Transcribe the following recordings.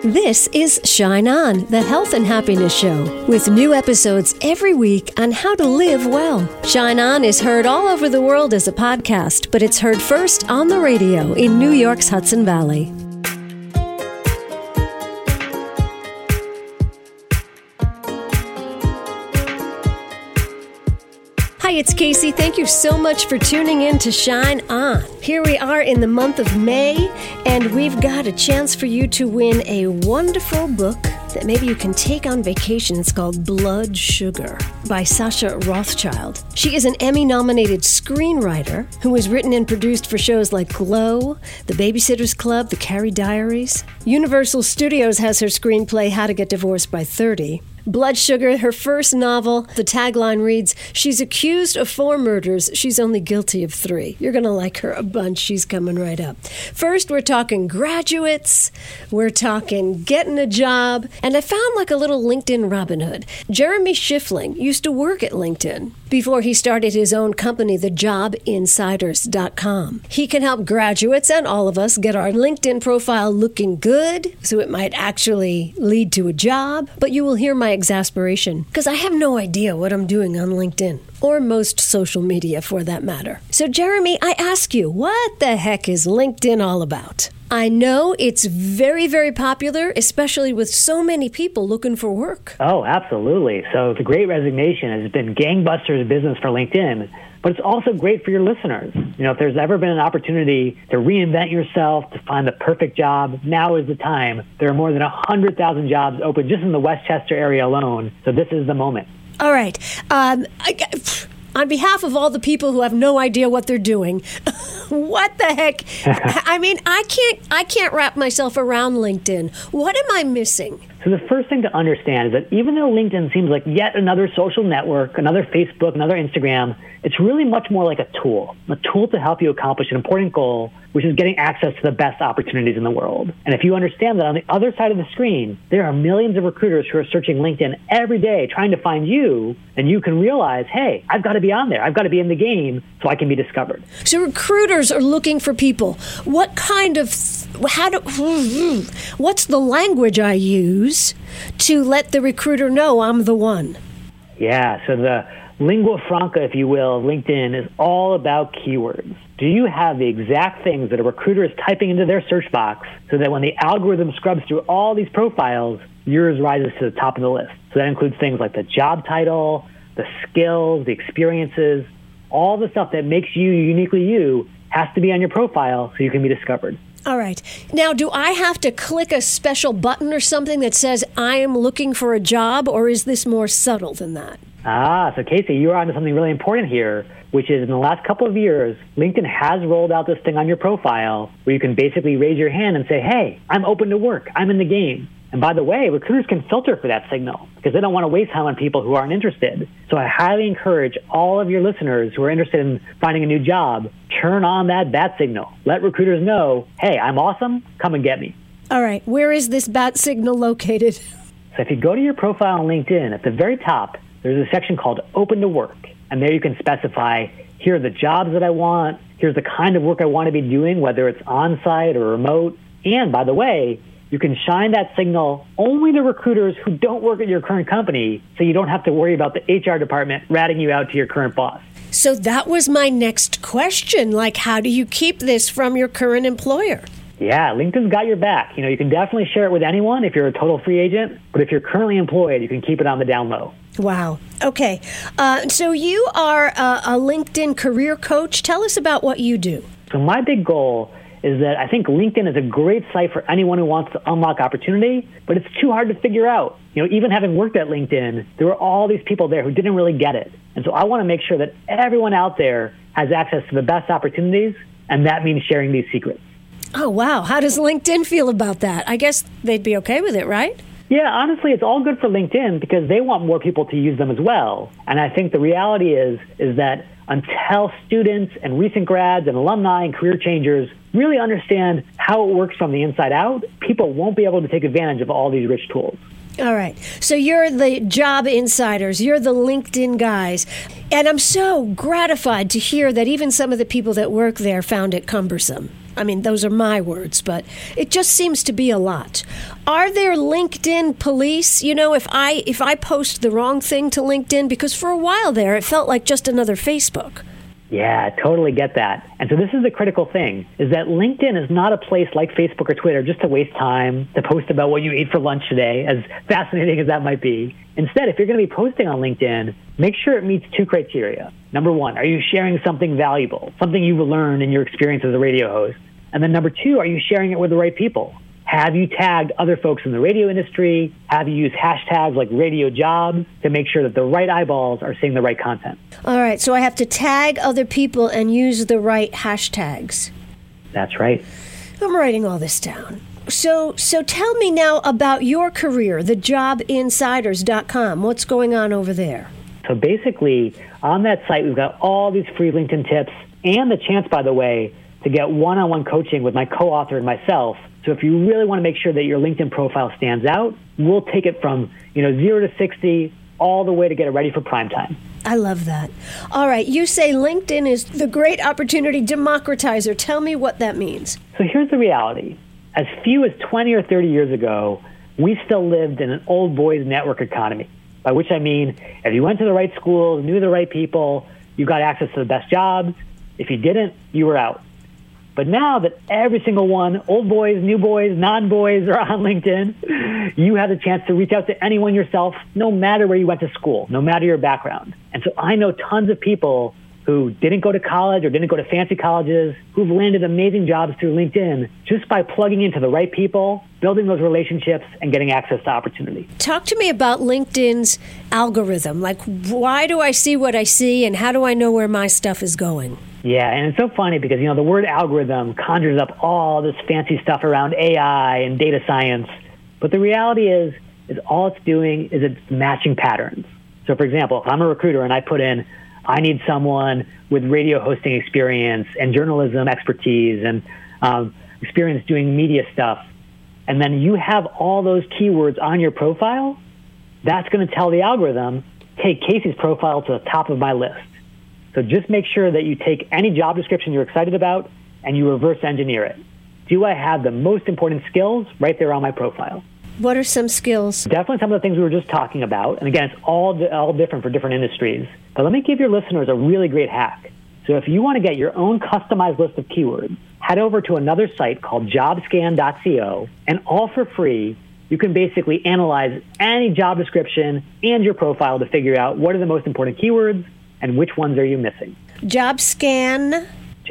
This is Shine On, the health and happiness show, with new episodes every week on how to live well. Shine On is heard all over the world as a podcast, but it's heard first on the radio in New York's Hudson Valley. Hi, it's Casey. Thank you so much for tuning in to Shine On. Here we are in the month of May, and we've got a chance for you to win a wonderful book that maybe you can take on vacation. It's called Blood Sugar by Sasha Rothschild. She is an Emmy-nominated screenwriter who has written and produced for shows like Glow, The Babysitter's Club, The Carrie Diaries. Universal Studios has her screenplay How to Get Divorced by 30. Blood Sugar, her first novel, the tagline reads, "She's accused of 4 murders. She's only guilty of 3. You're going to like her a bunch. She's coming right up. First, we're talking graduates. We're talking getting a job. And I found like a little LinkedIn Robin Hood. Jeremy Schiffling used to work at LinkedIn before he started his own company, thejobinsiders.com. He can help graduates and all of us get our LinkedIn profile looking good, so it might actually lead to a job. But you will hear my exasperation, because I have no idea what I'm doing on LinkedIn, or most social media for that matter. So Jeremy, I ask you, what the heck is LinkedIn all about? I know it's very, very popular, especially with so many people looking for work. Oh, absolutely. So the Great Resignation has been gangbusters business for LinkedIn, but it's also great for your listeners. You know, if there's ever been an opportunity to reinvent yourself, to find the perfect job, now is the time. There are more than 100,000 jobs open just in the Westchester area alone, so this is the moment. All right. On behalf of all the people who have no idea what they're doing, what the heck? I mean, I can't wrap myself around LinkedIn. What am I missing? So the first thing to understand is that even though LinkedIn seems like yet another social network, another Facebook, another Instagram, it's really much more like a tool to help you accomplish an important goal, which is getting access to the best opportunities in the world. And if you understand that on the other side of the screen, there are millions of recruiters who are searching LinkedIn every day trying to find you, then you can realize, hey, I've got to be on there. I've got to be in the game so I can be discovered. So recruiters are looking for people. What's the language I use to let the recruiter know I'm the one? Yeah, so the lingua franca, if you will, of LinkedIn is all about keywords. Do you have the exact things that a recruiter is typing into their search box so that when the algorithm scrubs through all these profiles, yours rises to the top of the list? So that includes things like the job title, the skills, the experiences, all the stuff that makes you uniquely you has to be on your profile so you can be discovered. All right. Now, do I have to click a special button or something that says I am looking for a job, or is this more subtle than that? So Casey, you're onto something really important here, which is in the last couple of years, LinkedIn has rolled out this thing on your profile where you can basically raise your hand and say, hey, I'm open to work. I'm in the game. And by the way, recruiters can filter for that signal because they don't want to waste time on people who aren't interested. So I highly encourage all of your listeners who are interested in finding a new job, turn on that bat signal. Let recruiters know, hey, I'm awesome. Come and get me. All right. Where is this bat signal located? So if you go to your profile on LinkedIn, at the very top, there's a section called Open to Work. And there you can specify, here are the jobs that I want. Here's the kind of work I want to be doing, whether it's on-site or remote. And by the way, you can shine that signal only to recruiters who don't work at your current company, so you don't have to worry about the HR department ratting you out to your current boss. So that was my next question. Like, how do you keep this from your current employer? Yeah, LinkedIn's got your back. You know, you can definitely share it with anyone if you're a total free agent, but if you're currently employed, you can keep it on the down low. Wow. Okay. So you are a LinkedIn career coach. Tell us about what you do. So my big goal is that I think LinkedIn is a great site for anyone who wants to unlock opportunity, but it's too hard to figure out. You know, even having worked at LinkedIn, there were all these people there who didn't really get it. And so I want to make sure that everyone out there has access to the best opportunities, and that means sharing these secrets. Oh, wow. How does LinkedIn feel about that? I guess they'd be okay with it, right? Yeah, honestly, it's all good for LinkedIn because they want more people to use them as well. And I think the reality is that until students and recent grads and alumni and career changers really understand how it works from the inside out, people won't be able to take advantage of all these rich tools. All right. So you're the job insiders. You're the LinkedIn guys. And I'm so gratified to hear that even some of the people that work there found it cumbersome. I mean, those are my words, but it just seems to be a lot. Are there LinkedIn police? You know, if I post the wrong thing to LinkedIn, because for a while there, it felt like just another Facebook. Yeah, totally get that. And so this is the critical thing, is that LinkedIn is not a place like Facebook or Twitter just to waste time, to post about what you ate for lunch today, as fascinating as that might be. Instead, if you're going to be posting on LinkedIn, make sure it meets two criteria. Number one, are you sharing something valuable, something you've learned in your experience as a radio host? And then number two, are you sharing it with the right people? Have you tagged other folks in the radio industry? Have you used hashtags like radio jobs to make sure that the right eyeballs are seeing the right content? All right, so I have to tag other people and use the right hashtags. That's right. I'm writing all this down. So tell me now about your career, thejobinsiders.com. What's going on over there? So basically, on that site, we've got all these free LinkedIn tips and the chance, by the way, to get one-on-one coaching with my co-author and myself. So if you really want to make sure that your LinkedIn profile stands out, we'll take it from 0 to 60 all the way to get it ready for prime time. I love that. All right, you say LinkedIn is the great opportunity democratizer. Tell me what that means. So here's the reality. As few as 20 or 30 years ago, we still lived in an old boys network economy, by which I mean if you went to the right schools, knew the right people, you got access to the best jobs. If you didn't, you were out. But now that every single one, old boys, new boys, non-boys, are on LinkedIn, you have the chance to reach out to anyone yourself, no matter where you went to school, no matter your background. And so I know tons of people who didn't go to college or didn't go to fancy colleges, who've landed amazing jobs through LinkedIn just by plugging into the right people, building those relationships, and getting access to opportunity. Talk to me about LinkedIn's algorithm. Like, why do I see what I see, and how do I know where my stuff is going? Yeah, and it's so funny because, the word algorithm conjures up all this fancy stuff around AI and data science. But the reality is all it's doing is it's matching patterns. So, for example, if I'm a recruiter and I put in, I need someone with radio hosting experience and journalism expertise and experience doing media stuff, and then you have all those keywords on your profile, that's going to tell the algorithm, take Casey's profile to the top of my list. So just make sure that you take any job description you're excited about and you reverse engineer it. Do I have the most important skills right there on my profile? What are some skills? Definitely some of the things we were just talking about. And again, it's all different for different industries. But let me give your listeners a really great hack. So if you want to get your own customized list of keywords, head over to another site called jobscan.co, and all for free, you can basically analyze any job description and your profile to figure out what are the most important keywords and which ones are you missing. Jobscan.co.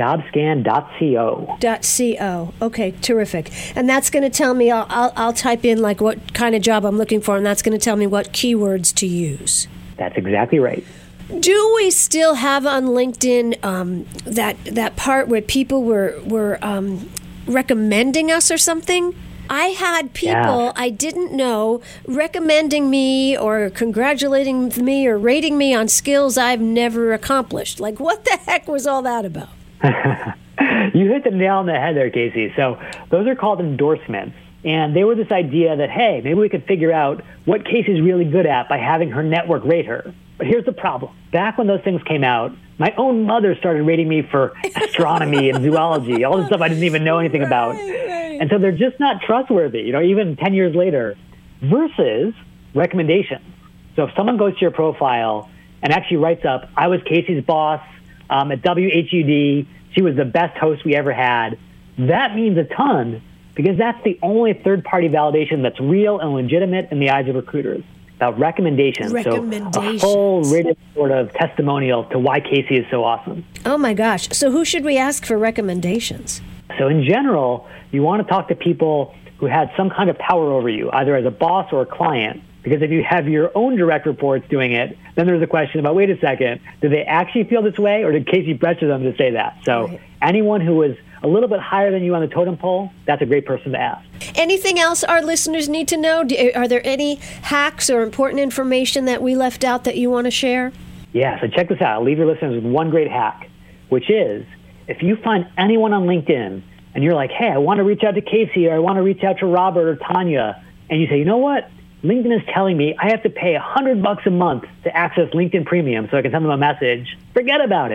Okay, terrific. And that's going to tell me, I'll type in like what kind of job I'm looking for, and that's going to tell me what keywords to use. That's exactly right. Do we still have on LinkedIn that part where people were recommending us or something? I had people I didn't know recommending me or congratulating me or rating me on skills I've never accomplished. Like, what the heck was all that about? You hit the nail on the head there, Casey. So those are called endorsements. And they were this idea that, hey, maybe we could figure out what Casey's really good at by having her network rate her. But here's the problem. Back when those things came out, my own mother started rating me for astronomy and zoology, all this stuff I didn't even know anything about. And so they're just not trustworthy, even 10 years later, versus recommendations. So if someone goes to your profile and actually writes up, I was Casey's boss at WHUD, she was the best host we ever had, that means a ton because that's the only third-party validation that's real and legitimate in the eyes of recruiters. About recommendations. So a full written sort of testimonial to why Casey is so awesome. Oh my gosh. So who should we ask for recommendations? So in general, you want to talk to people who had some kind of power over you, either as a boss or a client. Because if you have your own direct reports doing it, then there's a question about, wait a second, do they actually feel this way, or did Casey pressure them to say that? So anyone who was a little bit higher than you on the totem pole, that's a great person to ask. Anything else our listeners need to know? Are there any hacks or important information that we left out that you want to share? Yeah, so check this out. I'll leave your listeners with one great hack, which is if you find anyone on LinkedIn and you're like, hey, I want to reach out to Casey, or I want to reach out to Robert or Tanya, and you say, you know what? LinkedIn is telling me I have to pay $100 a month to access LinkedIn Premium so I can send them a message. Forget about it.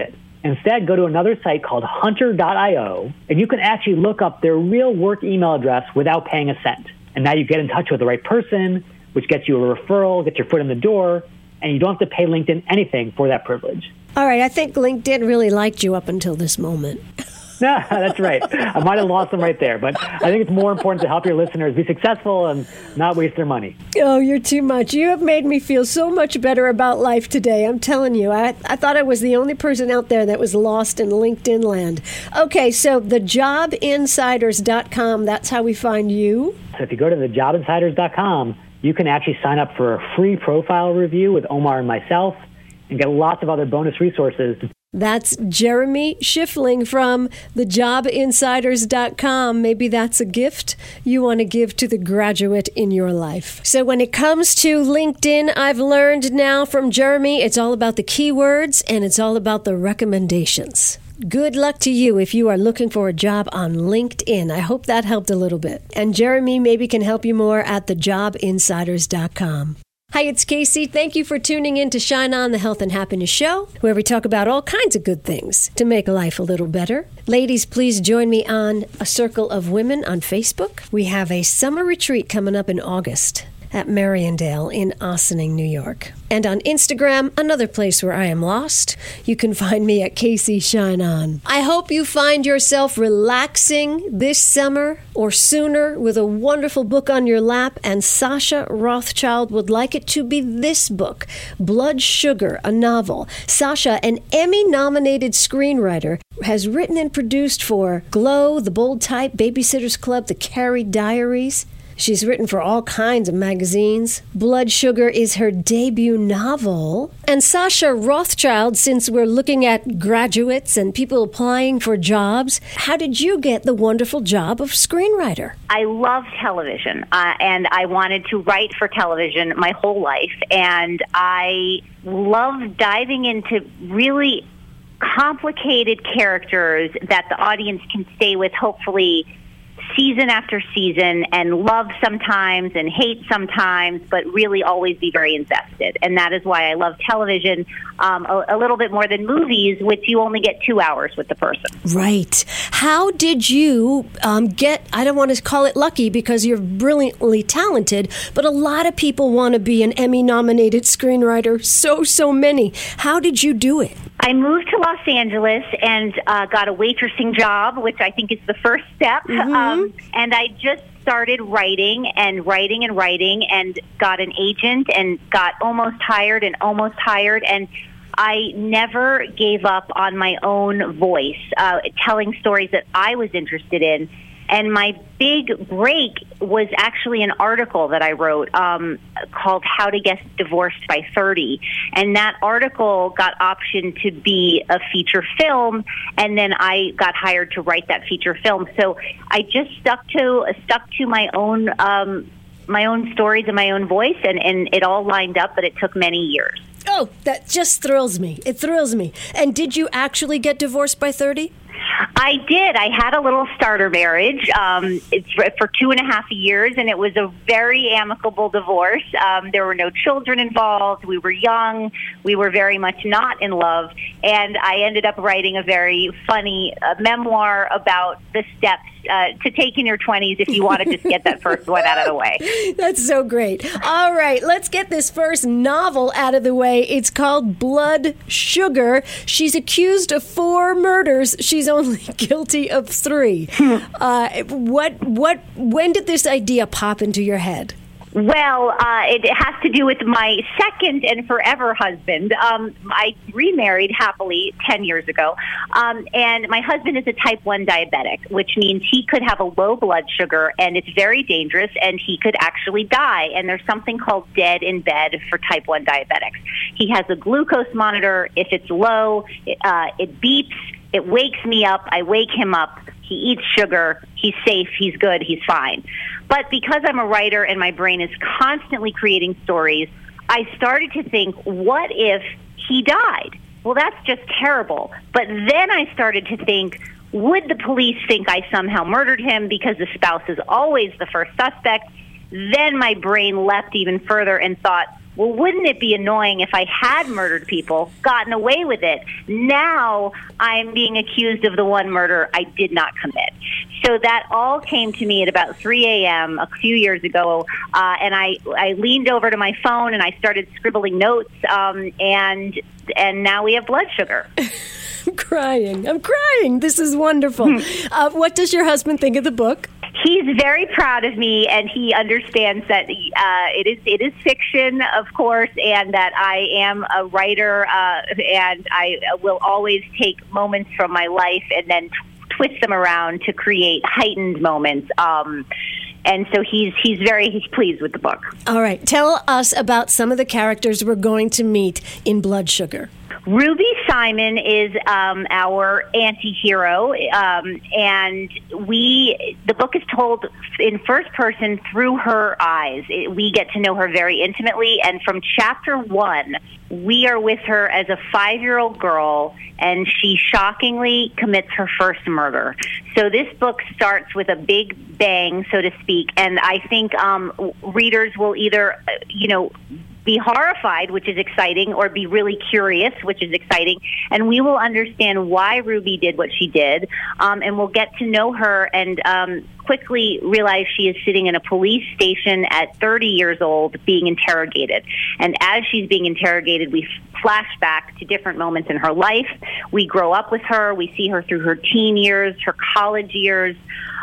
Instead, go to another site called hunter.io, and you can actually look up their real work email address without paying a cent. And now you get in touch with the right person, which gets you a referral, gets your foot in the door, and you don't have to pay LinkedIn anything for that privilege. All right, I think LinkedIn really liked you up until this moment. No, that's right. I might have lost them right there, but I think it's more important to help your listeners be successful and not waste their money. Oh, you're too much. You have made me feel so much better about life today. I'm telling you, I thought I was the only person out there that was lost in LinkedIn land. Okay, so thejobinsiders.com, that's how we find you. So if you go to thejobinsiders.com, you can actually sign up for a free profile review with Omar and myself and get lots of other bonus resources. That's Jeremy Schiffling from thejobinsiders.com. Maybe that's a gift you want to give to the graduate in your life. So when it comes to LinkedIn, I've learned now from Jeremy, it's all about the keywords and it's all about the recommendations. Good luck to you if you are looking for a job on LinkedIn. I hope that helped a little bit. And Jeremy maybe can help you more at thejobinsiders.com. Hi, it's Casey. Thank you for tuning in to Shine On, the Health and Happiness Show, where we talk about all kinds of good things to make life a little better. Ladies, please join me on A Circle of Women on Facebook. We have a summer retreat coming up in August at Mariandale in Ossining, New York. And on Instagram, another place where I am lost, you can find me at Casey Shine On. I hope you find yourself relaxing this summer or sooner with a wonderful book on your lap, and Sasha Rothschild would like it to be this book, Blood Sugar, a novel. Sasha, an Emmy-nominated screenwriter, has written and produced for Glow, The Bold Type, Babysitter's Club, The Carrie Diaries. She's written for all kinds of magazines. Blood Sugar is her debut novel. And Sasha Rothschild, since we're looking at graduates and people applying for jobs, how did you get the wonderful job of screenwriter? I love television, and I wanted to write for television my whole life. And I love diving into really complicated characters that the audience can stay with, hopefully, season after season, and love sometimes and hate sometimes, but really always be very invested. And that is why I love television a little bit more than movies, which you only get 2 hours with the person. Right. How did you get, I don't want to call it lucky because you're brilliantly talented, but a lot of people want to be an Emmy-nominated screenwriter, so many. How did you do it? I moved to Los Angeles and got a waitressing job, which I think is the first step. And I just started writing and got an agent and got almost hired. And I never gave up on my own voice, telling stories that I was interested in. And my big break was actually an article that I wrote called How to Get Divorced by 30. And that article got optioned to be a feature film, and then I got hired to write that feature film. So I just stuck to my own stories and my own voice, and it all lined up, but it took many years. Oh, that just thrills me. It thrills me. And did you actually get divorced by 30? I did. I had a little starter marriage. It's for 2.5 years, and it was a very amicable divorce. There were no children involved. We were young. We were very much not in love. And I ended up writing a very funny memoir about the steps to take in your 20s if you want to just get that first one out of the way. That's so great. All right, let's get this first novel out of the way. It's called Blood Sugar. She's accused of 4 murders. She's only guilty of 3. When did this idea pop into your head? Well, it has to do with my second and forever husband. I remarried happily 10 years ago, and my husband is a type 1 diabetic, which means he could have a low blood sugar, and it's very dangerous, and he could actually die. And there's something called dead in bed for type 1 diabetics. He has a glucose monitor. If it's low, it beeps. It wakes me up. I wake him up. He eats sugar. He's safe. He's good. He's fine. But because I'm a writer and my brain is constantly creating stories, I started to think, what if he died? Well, that's just terrible. But then I started to think, would the police think I somehow murdered him because the spouse is always the first suspect? Then my brain leapt even further and thought, well, wouldn't it be annoying if I had murdered people, gotten away with it? Now I'm being accused of the one murder I did not commit. So that all came to me at about 3 a.m. a few years ago, and I leaned over to my phone and I started scribbling notes, and now we have Blood Sugar. I'm crying. This is wonderful. What does your husband think of the book? He's very proud of me, and he understands that it is fiction, of course, and that I am a writer, and I will always take moments from my life and then twist them around to create heightened moments. And so he's pleased with the book. All right. Tell us about some of the characters we're going to meet in Blood Sugar. Ruby Simon is our anti-hero, and the book is told in first person through her eyes. We get to know her very intimately, and from chapter 1, we are with her as a 5-year-old girl, and she shockingly commits her first murder. So this book starts with a big bang, so to speak, and I think readers will either, be horrified, which is exciting, or be really curious, which is exciting, and we will understand why Ruby did what she did, and we'll get to know her and quickly realize she is sitting in a police station at 30 years old being interrogated. And as she's being interrogated, we flash back to different moments in her life. We grow up with her. We see her through her teen years, her college years,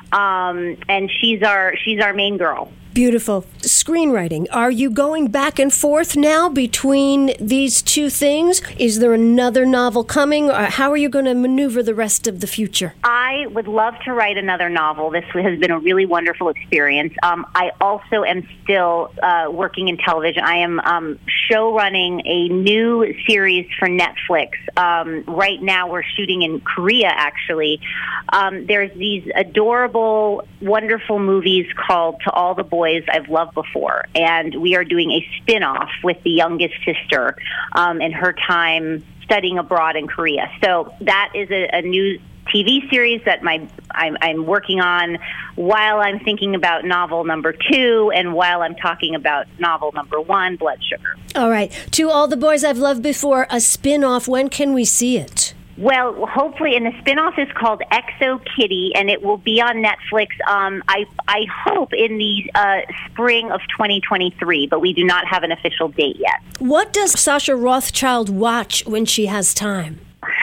and she's our main girl. Beautiful. Screenwriting. Are you going back and forth now between these two things? Is there another novel coming? Or how are you going to maneuver the rest of the future? I would love to write another novel. This has been a really wonderful experience. I also am still working in television. I am show running a new series for Netflix. Right now we're shooting in Korea, actually. There's these adorable, wonderful movies called To All the Boys I've Loved Before, and we are doing a spin-off with the youngest sister and her time studying abroad in Korea. So that is a new TV series that I'm working on while I'm thinking about novel number 2 and while I'm talking about novel number 1, Blood Sugar. All right. To All the Boys I've Loved Before, a spin-off. When can we see it? Well, hopefully, and the spinoff is called Exo Kitty, and it will be on Netflix, I hope, in the spring of 2023, but we do not have an official date yet. What does Sasha Rothchild watch when she has time?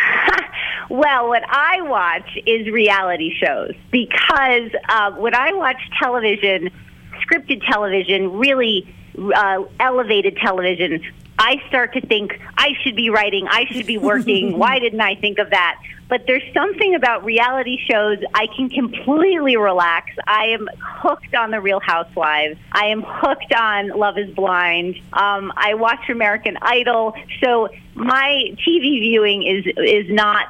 Well, what I watch is reality shows, because when I watch television, scripted television, really elevated television, I start to think, I should be writing, I should be working, why didn't I think of that? But there's something about reality shows, I can completely relax. I am hooked on The Real Housewives. I am hooked on Love is Blind. I watch American Idol. So my TV viewing is not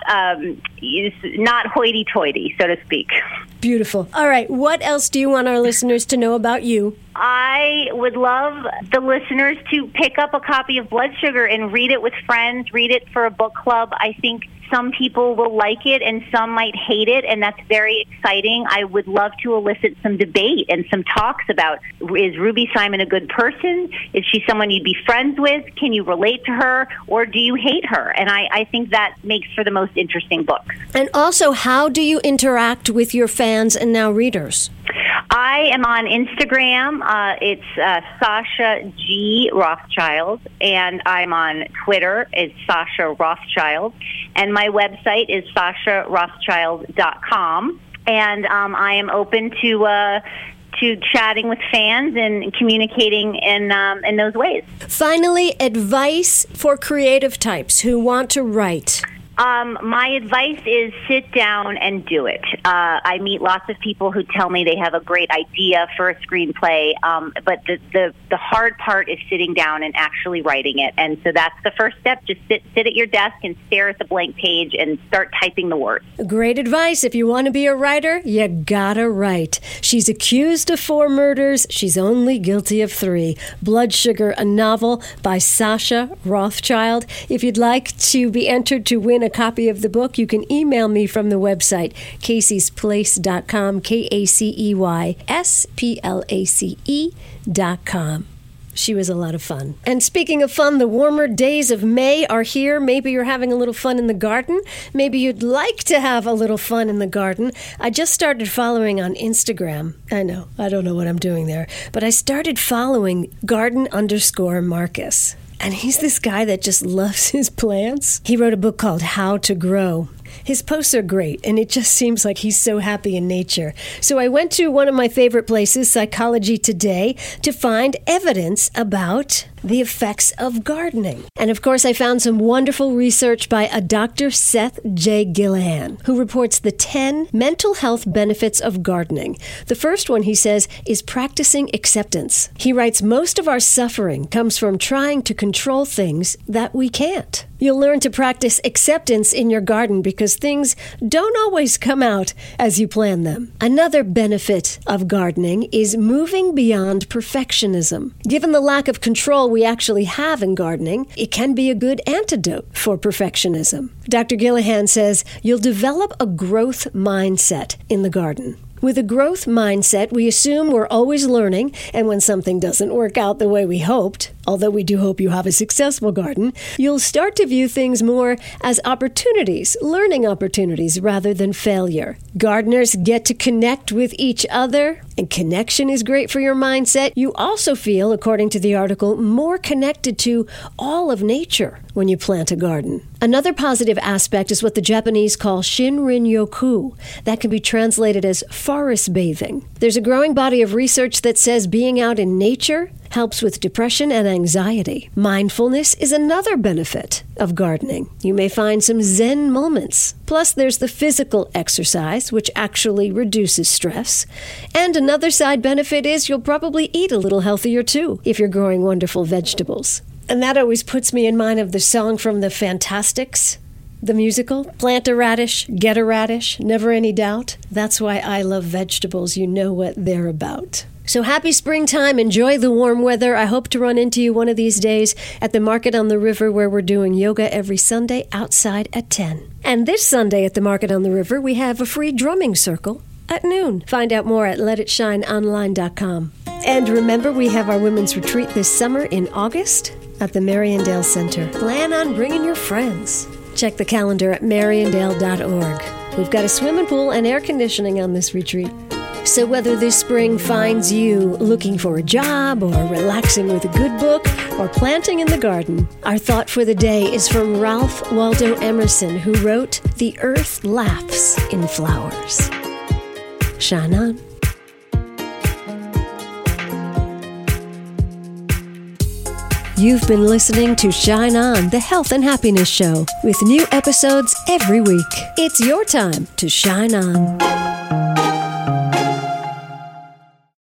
hoity-toity, so to speak. Beautiful. All right, what else do you want our listeners to know about you? I would love the listeners to pick up a copy of Blood Sugar and read it with friends, read it for a book club. I think some people will like it and some might hate it, and that's very exciting. I would love to elicit some debate and some talks about, is Ruby Simon a good person? Is she someone you'd be friends with? Can you relate to her? Or do you hate her? And I think that makes for the most interesting books. And also, how do you interact with your fans and now readers? I am on Instagram. It's Sasha G. Rothchild, and I'm on Twitter. It's Sasha Rothchild, and my website is sasharothchild.com. And I am open to chatting with fans and communicating in those ways. Finally, advice for creative types who want to write. My advice is sit down and do it. I meet lots of people who tell me they have a great idea for a screenplay, but the hard part is sitting down and actually writing it. And so that's the first step. Just sit at your desk and stare at the blank page and start typing the words. Great advice. If you want to be a writer, you gotta write. She's accused of 4 murders. She's only guilty of 3. Blood Sugar, a novel by Sasha Rothchild. If you'd like to be entered to win a copy of the book, you can email me from the website, Casey'sPlace.com, KACEYSPLACE.com. She was a lot of fun. And speaking of fun, the warmer days of May are here. Maybe you're having a little fun in the garden. Maybe you'd like to have a little fun in the garden. I just started following on Instagram. I know, I don't know what I'm doing there. But I started following garden_Marcus. And he's this guy that just loves his plants. He wrote a book called How to Grow. His posts are great, and it just seems like he's so happy in nature. So I went to one of my favorite places, Psychology Today, to find evidence about the effects of gardening. And of course, I found some wonderful research by a Dr. Seth J. Gillihan, who reports the 10 mental health benefits of gardening. The first one, he says, is practicing acceptance. He writes, most of our suffering comes from trying to control things that we can't. You'll learn to practice acceptance in your garden because things don't always come out as you plan them. Another benefit of gardening is moving beyond perfectionism. Given the lack of control we actually have in gardening, it can be a good antidote for perfectionism. Dr. Gillihan says you'll develop a growth mindset in the garden. With a growth mindset, we assume we're always learning, and when something doesn't work out the way we hoped, although we do hope you have a successful garden, you'll start to view things more as opportunities, learning opportunities, rather than failure. Gardeners get to connect with each other, and connection is great for your mindset. You also feel, according to the article, more connected to all of nature when you plant a garden. Another positive aspect is what the Japanese call Shinrin-yoku. That can be translated as forest bathing. There's a growing body of research that says being out in nature helps with depression and anxiety. Mindfulness is another benefit of gardening. You may find some Zen moments. Plus, there's the physical exercise, which actually reduces stress. And another side benefit is you'll probably eat a little healthier too if you're growing wonderful vegetables. And that always puts me in mind of the song from the Fantastics, the musical. Plant a radish, get a radish, never any doubt. That's why I love vegetables. You know what they're about. So happy springtime. Enjoy the warm weather. I hope to run into you one of these days at the Market on the River, where we're doing yoga every Sunday outside at 10. And this Sunday at the Market on the River, we have a free drumming circle at noon. Find out more at letitshineonline.com. And remember, we have our women's retreat this summer in August at the Mariandale Center. Plan on bringing your friends. Check the calendar at mariandale.org. We've got a swimming pool and air conditioning on this retreat. So whether this spring finds you looking for a job or relaxing with a good book or planting in the garden, our thought for the day is from Ralph Waldo Emerson, who wrote, "The earth laughs in flowers." Shine on. You've been listening to Shine On, the Health and Happiness Show, with new episodes every week. It's your time to shine on.